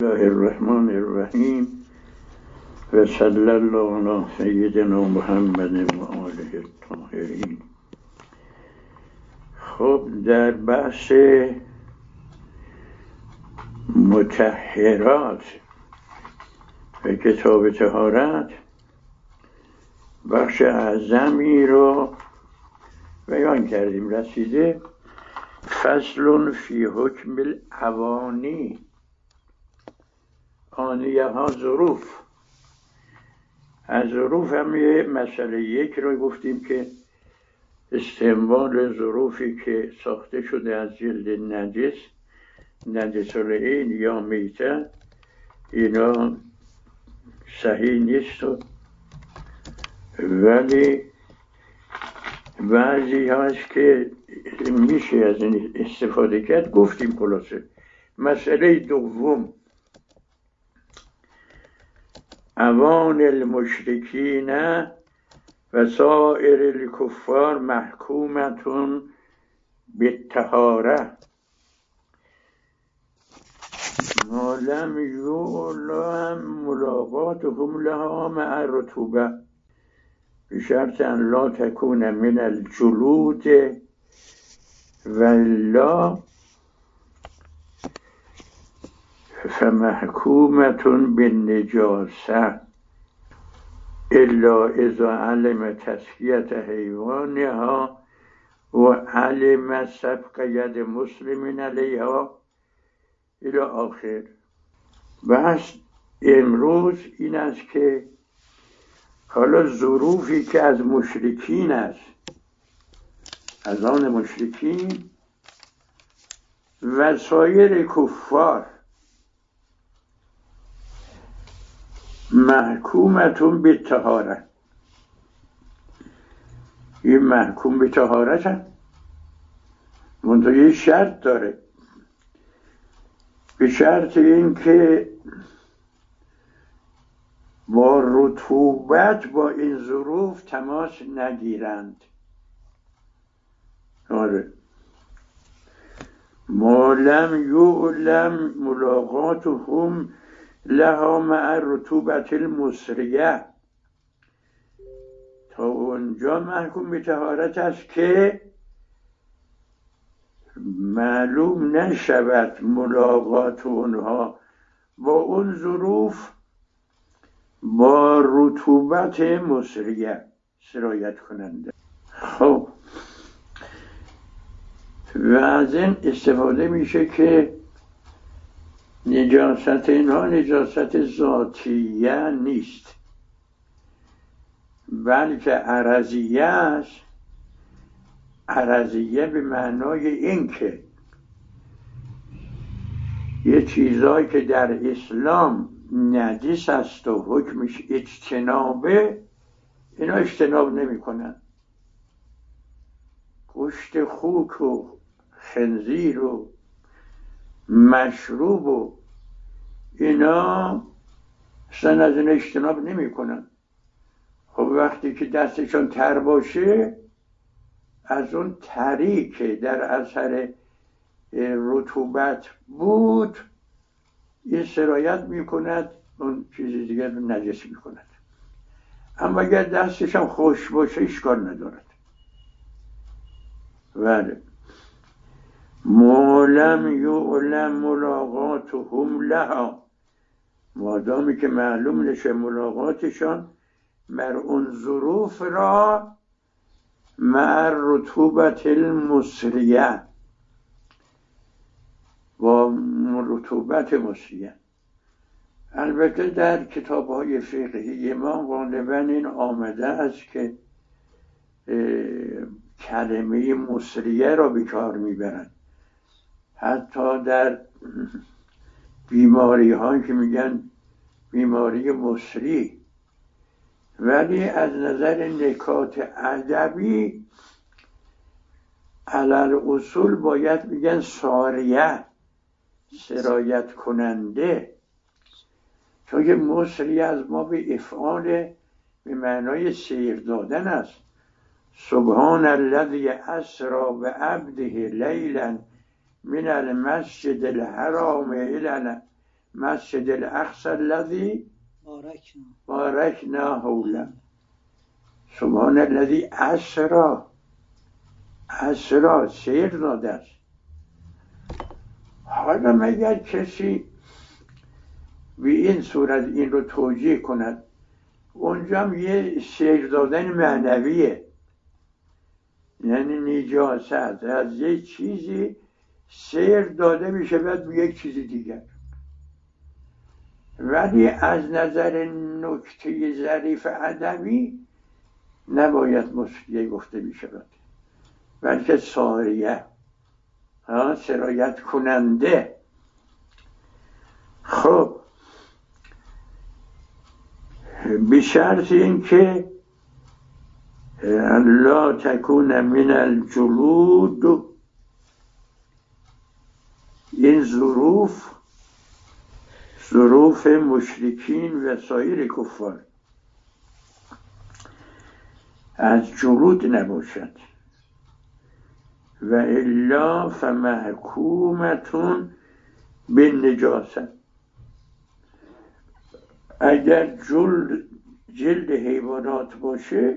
الله الرحمن الرحیم و صلی الله علی سیدنا محمد و آله الطاهرین. خب در بحث مطهرات و کتاب طهارت بخش اعظمی رو بیان کردیم. رسیده فصل فی حکم الاوانی، آنیه ها ظروف. از ظروف هم یه مسئله یک رو گفتیم که استعمال ظروفی که ساخته شده از جلد نجس العین یا میته، اینا صحیح نیست، ولی بعضی هست که میشه از این استفاده کرد. گفتیم خلاصه. مسئله دوم، اوان المشرکین و سایر الکفار محکومتون بالطهاره ما لم یعلم ملاقاتهم لها مع الرطوبه بشرط ان لا تكون من الجلود ولا فمحکومتون بالنجاسه الا اذا علم تسکیت حیوانها و علم سبق ید مسلمین علیها الی آخر. بحث امروز این است که حالا ظروفی که از مشرکین است، از آن مشرکین و سایر کفار، محکومتون به طهارت، این محکوم به طهارت هم منطقه یه شرط داره، به شرط این که با رطوبت با این ظروف تماس نگیرند. آره، ما لم یعلم ملاقاتهم لها مع الرطوبة المسریه، تا اونجا محکوم به طهارت است که معلوم نشود ملاقات اونها با اون ظروف با رطوبت مسریه، سرایت کننده. خب و از این استفاده میشه که نجاست اینها نجاست ذاتیه نیست، بلکه عرضیه است. عرضیه به معنای این که یه چیزایی که در اسلام نجس است و حکمش اجتنابه، اینا اجتناب نمی کنن. گوشت خوک و خنزیر و مشروب و اینا اصلا از این اجتناب نمی کنن. خب وقتی که دستشون تر باشه، از اون تری که در اثر رطوبت بود این سرایت می کند، اون چیزی دیگر رو نجس می کند. اما اگر دستشون خوش باشه اشکال ندارد. بله، ما لم یعلم ملاقاتهم لها، مادامی که معلوم نشه ملاقاتشان مر اون ظروف را مع رطوبت المسریه، با رطوبت مسریه. البته در کتاب‌های فقهی ما غالباً این آمده است که کلمه مسریه را به کار میبرند، حتی در بیماری هایی که میگن بیماری مسری، ولی از نظر نکات ادبی علل اصول باید میگن ساریه، سرایت کننده، چون که مسری از ما به افعال به معنای سیر دادن است. سبحان الذی اسری بعبده لیلا من المسجد الحرام الى مسجد الاقصی الذی بارکنا حوله سبحان الذی اسری سیر داده است. حالا مگر کسی به این صورت این رو توجیه کند، اونجا هم یه سیر دادن معنویه، یعنی نجاست از یه چیزی سیر داده میشه بعد به یک چیز دیگر. ولی از نظر نکته ظریف ادبی نباید مسیحه گفته میشود، بلکه ساریه، سرایت کننده. خب به شرط اینکه لا تکون من الجلود، این ظروف مشرکین و سایر کفار از جلود نباشد. و الا فمحکومتون به نجاست، اگر جلد حیوانات باشه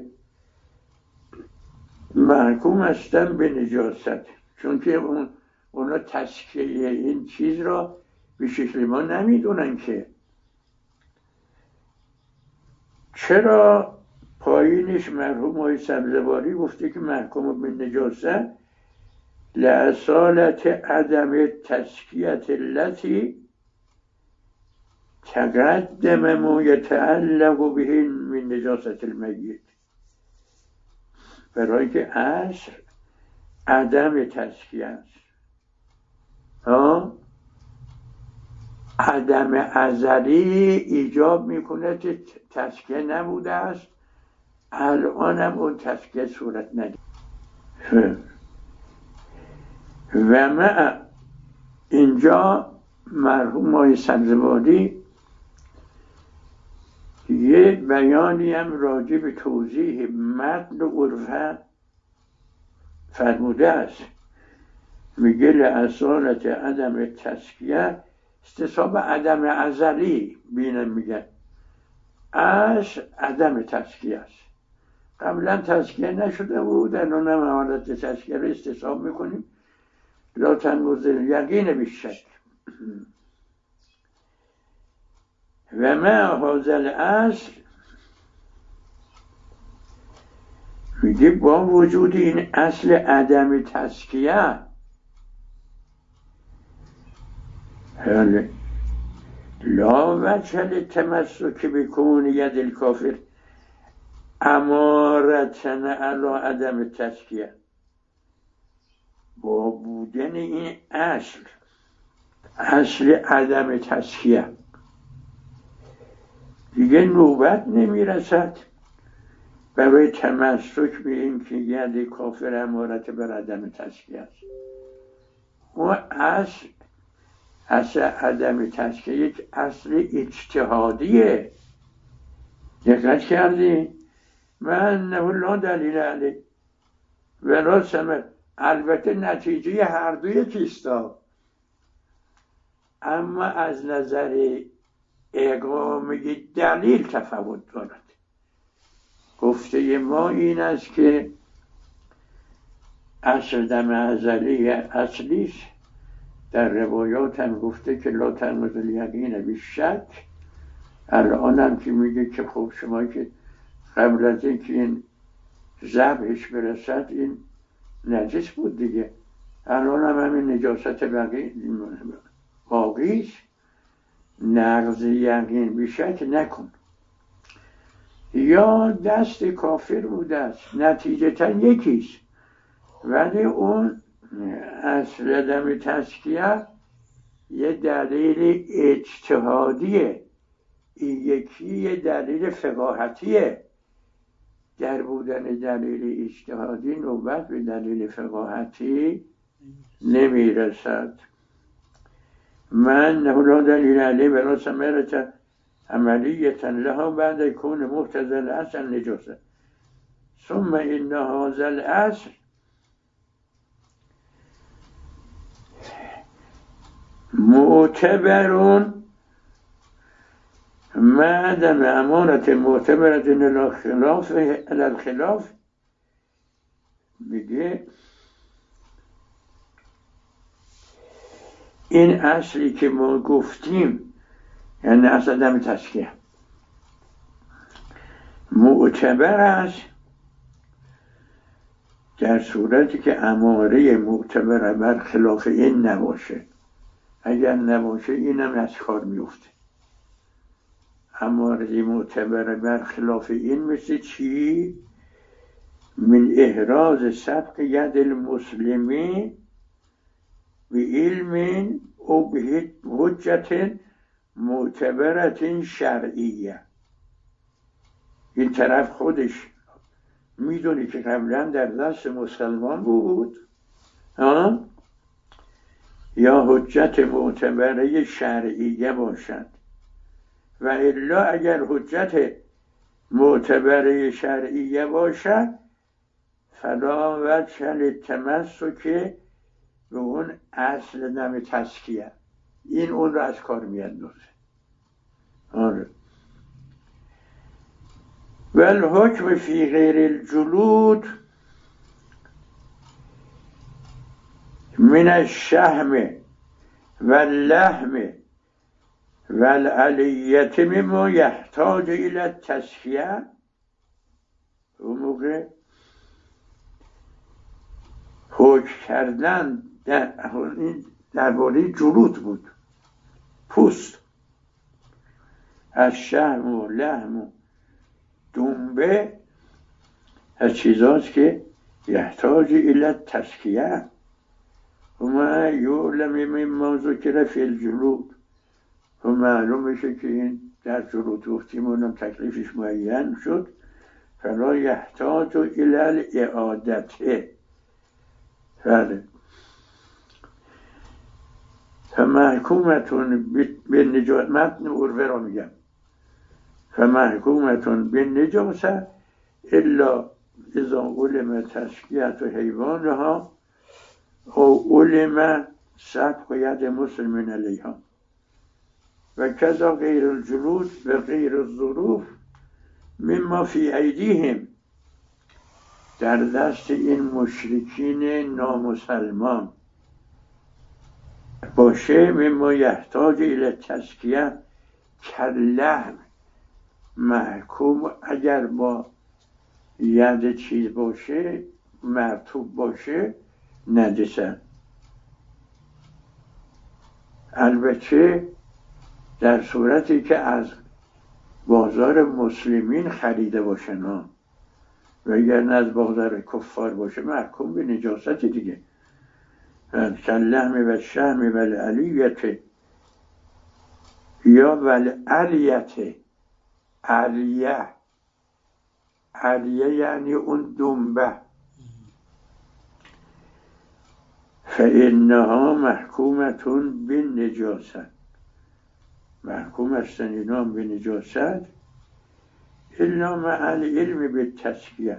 محکوم هستن به نجاست، چون که اونا تسکیه این چیز را به شکل ما نمیدونن که. چرا پایینش مرحوم آقای سبزواری گفته که محکوم به نجاست؟ لأصالت عدم تسکیت التي تقدم ما يتعلق به من نجاست المیت، برای که اصل عدم تسکیه است. عدم ازلی ایجاب میکنه که تسکیه نبوده است، الان هم اون تسکیه صورت نگیره. و مع اینجا مرحوم آقای سبزواری یه بیانی هم راجع به توضیح متن و عرفه فرموده است. میگه لأصالت عدم تسکیه استصحاب عدم ازلی بینم، میگه اصل عدم تسکیه است، قبلا تسکیه نشده بود، الان هم حالت تسکیه رو استصحاب میکنیم. لا تنقض الیقین بالشک. و ما هذا الاصل، میگه با وجود این اصل عدم تسکیه لا وجه للتمسک بکون ید الکافر امارتن علی عدم تسکیه، با بودن این اصل عدم تسکیه دیگه نوبت نمیرسد برای تمسک به این که ید کافر امارت بر عدم تسکیه است. اون اصل عدم تسکیه یک اصل اجتهادیه. دقت کردی؟ من لا دلیل علیه ولا ثمر، البته نتیجه هر دوی کیستا، اما از نظر اقامه دلیل تفاوت دارد. گفته ما این است که اصل دم ازلی اصلیش در روایات هم گفته که لا تنقض الیقین بالشک. الان هم که میگه که خب شما که قبل از این که این ذبحش برسد این نجس بود دیگه، الان هم همین نجاست باقیش، نقض یقین بیشک نکن. یا دست کافر بوده است، نتیجتا یکیست، ولی اون اصل عدم تسکیه یه دلیل اجتهادیه، این یکی یه دلیل فقاهتیه. در بودن دلیل اجتهادی نوبت به دلیل فقاهتی نمیرسد. من لا دلیل علیه ولا ثمرة عملیة لها بعد کون مقتضی الاصل نجاسه. ثم ان هذا الاصل معتبر معدم امانت معتبرت الخلاف میگه این اصلی که ما گفتیم، یعنی اصل عدم تسکیه، معتبر است در صورتی که اماره معتبر بر خلاف این نباشه. اگر نباشه اینم از کار میفته. اماره معتبر بر خلاف این مثل چی؟ من احراز سبق ید المسلمی به علم او به حجت معتبرت شرعیه. این طرف خودش میدونی که قبلا در دست مسلمان بود یا حجت معتبره شرعیه باشد، و الا اگر حجت معتبره شرعیه باشد فلا وجه للتمسک به اون اصل نم تزکیه. این اون رو از کار میاندازه. آره. و الحکم فی غیر الجلود من الشحم و اللحم و العلیت مما یحتاج الی التزکیه. اون موقع حکم کردن درباره جلود بود، پوست، از شحم و لحم و دنبه، از چیزاست که یحتاج الی التزکیه. و ما یعلم مما ذکر فی الجلود، و معلوم میشه که این در جلود گفتیم اونم تکلیفش معین شد. فلا یحتاج الی الاعادته. بله. فمحکومتون به نجاست، متن عروه را میگم، فمحکومتون به نجاست الا اذا علم تزکیت و حیوانها او علم سبق ید مسلمین علیها و کذا غیر الجلود و غیر الظروف مما فی ایدیهم. در دست این مشرکین نامسلمان باشه مما یحتاج الی تزکیه کاللحم، محکوم اگر با ید چیز باشه، مرطوب باشه، نجسه. البته در صورتی که از بازار مسلمین خریده باشن ها، و اگر نه از بازار کفار باشه محکوم به نجاست دیگه. کاللحم و الشحم و العلیت یا والعلیت. علیه یعنی اون دنبه. فانها محکومتون به نجاست، محکوم هستن اینا به نجاست الا مع العلم به تزکیه،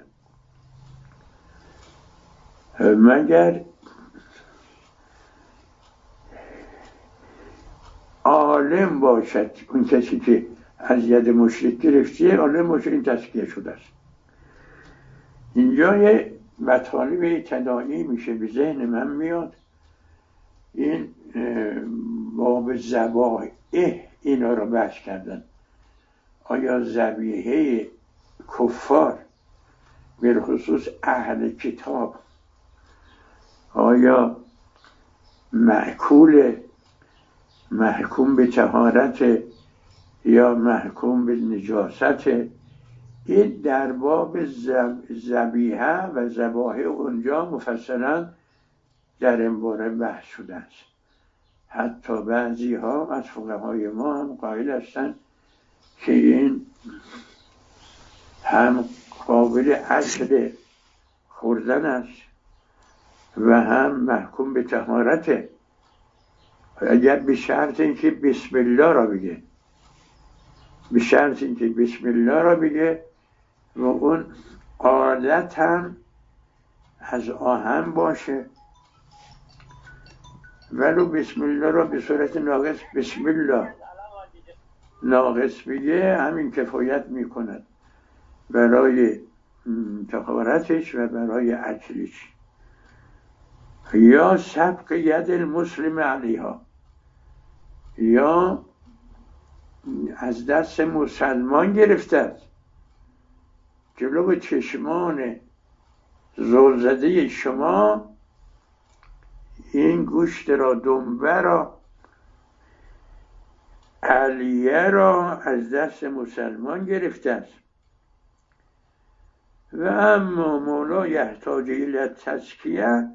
مگر عالم باشد اون کسی که از ید مشرک گرفته، عالم باشد این تزکیه شده است. اینجا یه مطالب تداعی میشه به ذهن من میاد. این باب ذبائح اینا رو بحث کردن. آیا ذبیحه کفار به خصوص اهل کتاب آیا محکوم به طهارت یا محکوم به نجاست؟ این در باب ذبیحه و ذبائح اونجا مفصلا در این باره بحث شده است. حتی بعضی ها از فقهای ما هم قائل هستند که این هم قابل اکل خوردن است و هم محکوم به طهارته، اگر به شرط اینکه بسم الله را بگه، به شرط اینکه بسم الله را بگه و اون عادت هم از آهن باشه، ولو بسم الله را به صورت ناقص بسم الله ناقص بگه همین کفایت میکند برای طهارتش و برای اکلش. یا سبق ید المسلم علیها، یا از دست مسلمان گرفته است، جلو چشمان زلزده شما این گوشت را، دنبه را، علیه را از دست مسلمان گرفته است. و اما مولا یحتاج الی تزکیه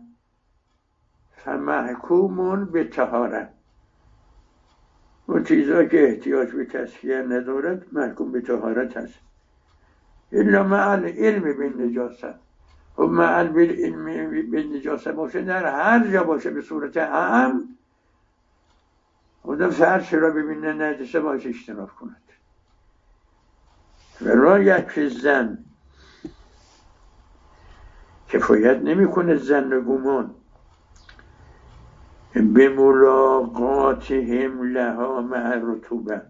فمحکوم به طهارت، اون چیزا که احتیاج به تزکیه ندارد محکوم به طهارت هست. الا مع العلم بالنجاست، و مع العلم بالنجاست باشه در هر جا باشه به صورت عام، خدا فرش را ببینه نجسه باشه اجتناب کند. و را یک زن کفایت نمی کنه زن گمان به ملاقاتهم لها مع رطوبه،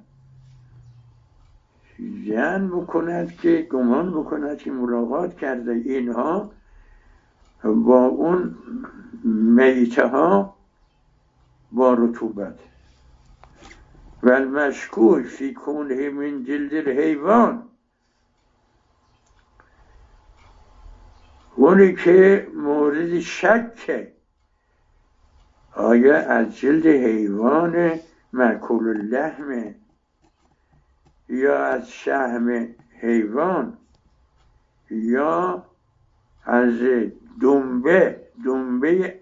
زن بکند که گمان بکند که ملاقات کرده اینها با اون میته ها با رطوبت. و المشکوک فی کونه من جلد الحیوان، اونی که مورد شکه آیا از جلد حیوان مأکول اللحم یا از شحم حیوان یا از دنبه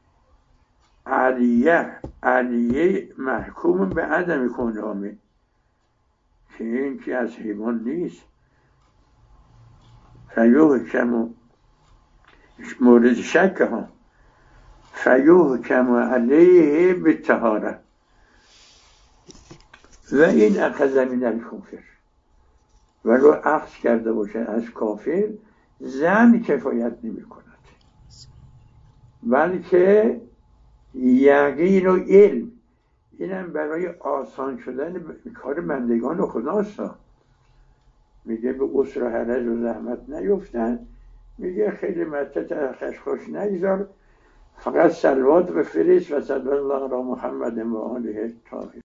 علیه محکوم به عدم کنامه، که این که از حیوان نیست. فیحکم مورد شک ها فیحکم علیه بالطهاره. و این اخذ من الکافر، ولو اخذ کرده باشه از کافر زن کفایت نمی کند، بلکه یقین و علم، اینم برای آسان شدن کار بندگان خداست. میگه به عسر و حرج و زحمت نیفتن، میگه خیلی مدت خشخاش نگذار، فقط صلوات بفرست و صلی الله علی محمد و آله الطاهرین.